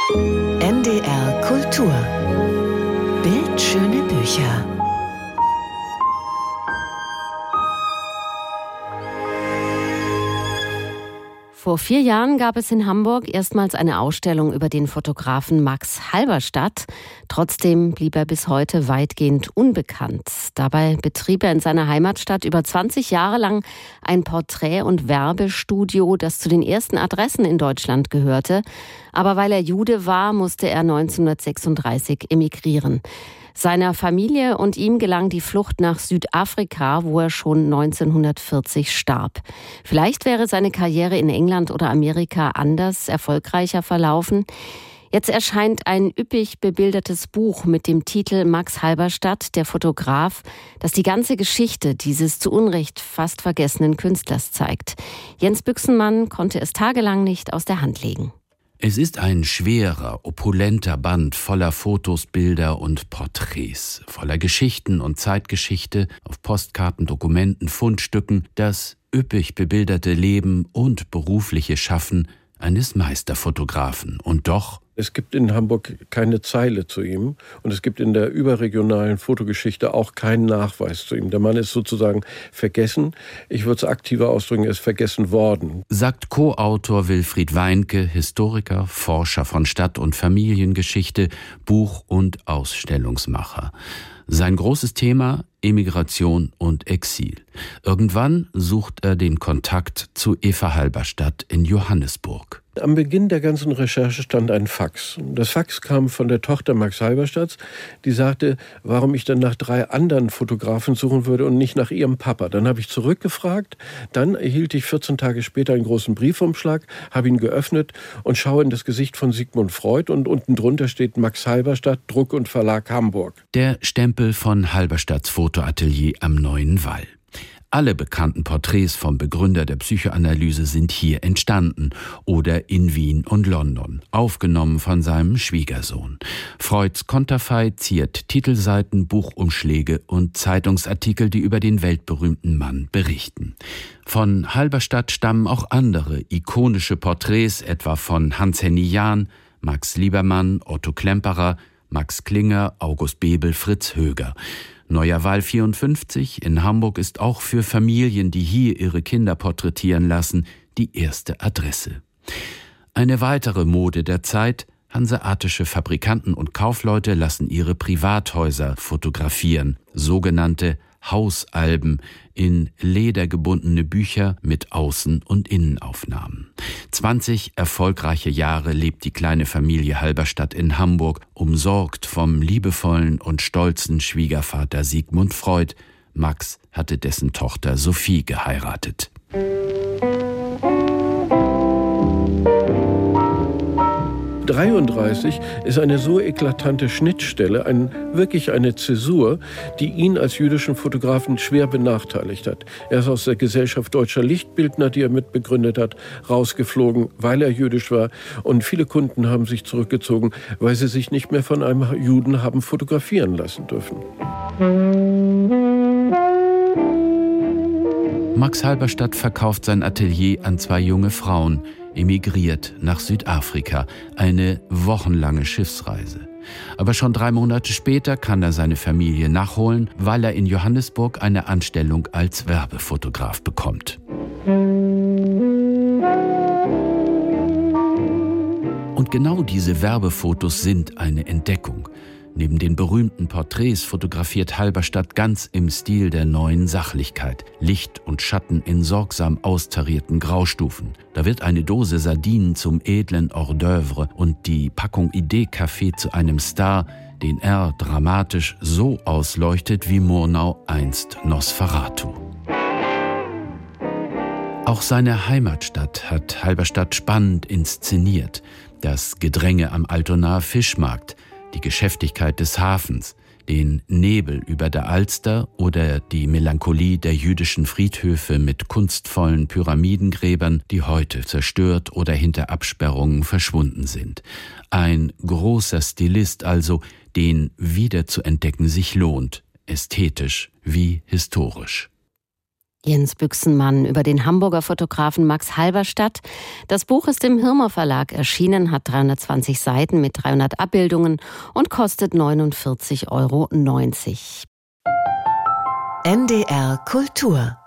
NDR Kultur. Bildschöne Bücher. Vor 4 Jahren gab es in Hamburg erstmals eine Ausstellung über den Fotografen Max Halberstadt. Trotzdem blieb er bis heute weitgehend unbekannt. Dabei betrieb er in seiner Heimatstadt über 20 Jahre lang ein Porträt- und Werbestudio, das zu den ersten Adressen in Deutschland gehörte. Aber weil er Jude war, musste er 1936 emigrieren. Seiner Familie und ihm gelang die Flucht nach Südafrika, wo er schon 1940 starb. Vielleicht wäre seine Karriere in England oder Amerika anders, erfolgreicher verlaufen. Jetzt erscheint ein üppig bebildertes Buch mit dem Titel Max Halberstadt, der Fotograf, das die ganze Geschichte dieses zu Unrecht fast vergessenen Künstlers zeigt. Jens Büchsenmann konnte es tagelang nicht aus der Hand legen. Es ist ein schwerer, opulenter Band voller Fotos, Bilder und Porträts, voller Geschichten und Zeitgeschichte auf Postkarten, Dokumenten, Fundstücken, das üppig bebilderte Leben und berufliche Schaffen eines Meisterfotografen. Und doch: Es gibt in Hamburg keine Zeile zu ihm und es gibt in der überregionalen Fotogeschichte auch keinen Nachweis zu ihm. Der Mann ist sozusagen vergessen. Ich würde es aktiver ausdrücken, er ist vergessen worden. Sagt Co-Autor Wilfried Weinke, Historiker, Forscher von Stadt- und Familiengeschichte, Buch- und Ausstellungsmacher. Sein großes Thema: Emigration und Exil. Irgendwann sucht er den Kontakt zu Eva Halberstadt in Johannesburg. Am Beginn der ganzen Recherche stand ein Fax. Das Fax kam von der Tochter Max Halberstadts, die sagte, warum ich dann nach 3 anderen Fotografen suchen würde und nicht nach ihrem Papa. Dann habe ich zurückgefragt, dann erhielt ich 14 Tage später einen großen Briefumschlag, habe ihn geöffnet und schaue in das Gesicht von Sigmund Freud und unten drunter steht Max Halberstadt, Druck und Verlag Hamburg. Der Stempel von Halberstadts Fotoatelier am Neuen Wall. Alle bekannten Porträts vom Begründer der Psychoanalyse sind hier entstanden oder in Wien und London, aufgenommen von seinem Schwiegersohn. Freuds Konterfei ziert Titelseiten, Buchumschläge und Zeitungsartikel, die über den weltberühmten Mann berichten. Von Halberstadt stammen auch andere ikonische Porträts, etwa von Hans-Henny Jahn, Max Liebermann, Otto Klemperer, Max Klinger, August Bebel, Fritz Höger. Neuer Wall 54 in Hamburg ist auch für Familien, die hier ihre Kinder porträtieren lassen, die erste Adresse. Eine weitere Mode der Zeit: hanseatische Fabrikanten und Kaufleute lassen ihre Privathäuser fotografieren, sogenannte Hausalben, in Leder gebundene Bücher mit Außen- und Innenaufnahmen. 20 erfolgreiche Jahre lebt die kleine Familie Halberstadt in Hamburg, umsorgt vom liebevollen und stolzen Schwiegervater Sigmund Freud. Max hatte dessen Tochter Sophie geheiratet. '33 ist eine so eklatante Schnittstelle, wirklich eine Zäsur, die ihn als jüdischen Fotografen schwer benachteiligt hat. Er ist aus der Gesellschaft Deutscher Lichtbildner, die er mitbegründet hat, rausgeflogen, weil er jüdisch war. Und viele Kunden haben sich zurückgezogen, weil sie sich nicht mehr von einem Juden haben fotografieren lassen dürfen. Max Halberstadt verkauft sein Atelier an 2 junge Frauen, emigriert nach Südafrika, eine wochenlange Schiffsreise. Aber schon 3 Monate später kann er seine Familie nachholen, weil er in Johannesburg eine Anstellung als Werbefotograf bekommt. Und genau diese Werbefotos sind eine Entdeckung. Neben den berühmten Porträts fotografiert Halberstadt ganz im Stil der neuen Sachlichkeit. Licht und Schatten in sorgsam austarierten Graustufen. Da wird eine Dose Sardinen zum edlen Hors d'oeuvre und die Packung Idee-Kaffee zu einem Star, den er dramatisch so ausleuchtet wie Murnau einst Nosferatu. Auch seine Heimatstadt hat Halberstadt spannend inszeniert. Das Gedränge am Altonaer Fischmarkt, die Geschäftigkeit des Hafens, den Nebel über der Alster oder die Melancholie der jüdischen Friedhöfe mit kunstvollen Pyramidengräbern, die heute zerstört oder hinter Absperrungen verschwunden sind. Ein großer Stilist also, den wieder zu entdecken sich lohnt, ästhetisch wie historisch. Jens Büchsenmann über den Hamburger Fotografen Max Halberstadt. Das Buch ist im Hirmer Verlag erschienen, hat 320 Seiten mit 300 Abbildungen und kostet 49,90 €. NDR Kultur